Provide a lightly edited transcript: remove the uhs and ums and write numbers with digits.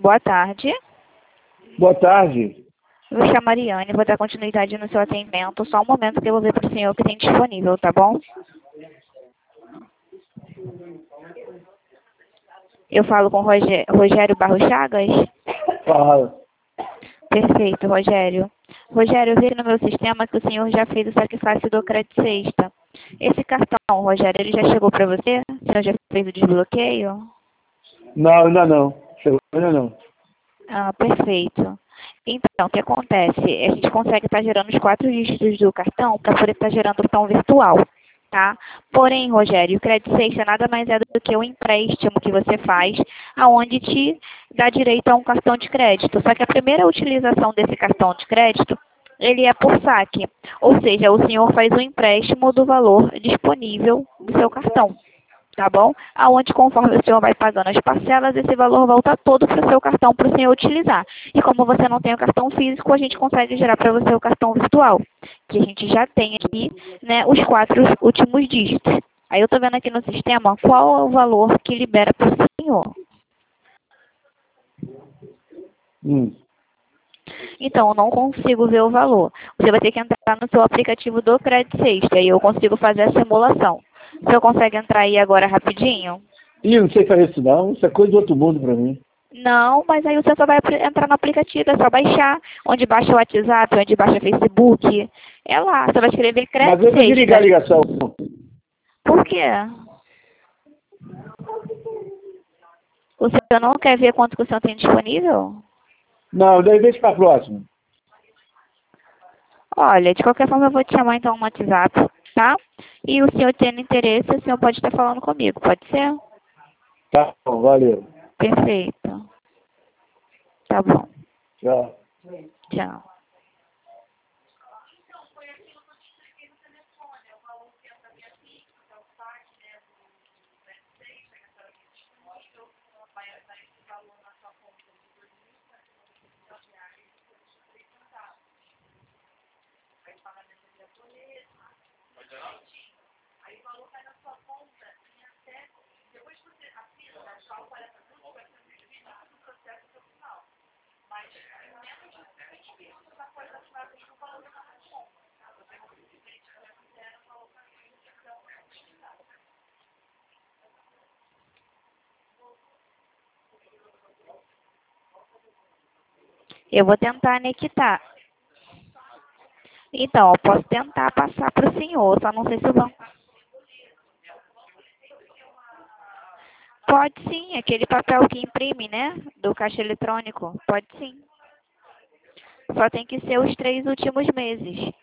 Boa tarde. Boa tarde. Eu me chamo Mariane, vou dar continuidade no seu atendimento. Só um momento que eu vou ver para o senhor o que tem disponível, tá bom? Eu falo com Rogério Barros Chagas? Fala. Perfeito, Rogério. Rogério, eu vi no meu sistema que o senhor já fez o sacrifício do Crédito Sexta. Esse cartão, Rogério, ele já chegou para você? O senhor já fez o desbloqueio? Não, ainda não. Chegou ainda não. Ah, perfeito. Então, o que acontece? A gente consegue estar gerando os 4 dígitos do cartão para poder estar gerando o cartão virtual, tá? Porém, Rogério, o Crédito Sexta nada mais é do que um empréstimo que você faz, aonde te dá direito a um cartão de crédito. Só que a primeira utilização desse cartão de crédito, ele é por saque. Ou seja, o senhor faz um empréstimo do valor disponível do seu cartão. Tá bom? Aonde, conforme o senhor vai pagando as parcelas, esse valor volta todo para o seu cartão para o senhor utilizar. E como você não tem o cartão físico, a gente consegue gerar para você o cartão virtual, que a gente já tem aqui, né, os 4 últimos dígitos. Aí eu estou vendo aqui no sistema qual é o valor que libera para o senhor. Então, eu não consigo ver o valor. Você vai ter que entrar no seu aplicativo do Crédito Sexta e eu consigo fazer a simulação. O senhor consegue entrar aí agora rapidinho? Ih, não sei fazer isso não. Isso é coisa do outro mundo pra mim. Não, mas aí você só vai entrar no aplicativo, é só baixar. Onde baixa o WhatsApp, onde baixa o Facebook. É lá, você vai escrever Mas Crédito eu vou desligar a Sexta. ligação. Por quê? O senhor não quer ver quanto que o senhor tem disponível? Não, deixa pra próxima. Olha, de qualquer forma eu vou te chamar então no WhatsApp, tá? E o senhor tendo interesse, o senhor pode estar falando comigo, pode ser? Tá bom, valeu. Perfeito. Tá bom. Tchau. Tchau. Eu vou tentar anexar. Então, eu posso tentar passar para o senhor, só não sei se o banco... Pode sim, aquele papel que imprime, né? Do caixa eletrônico. Pode sim. Só tem que ser os 3 últimos meses.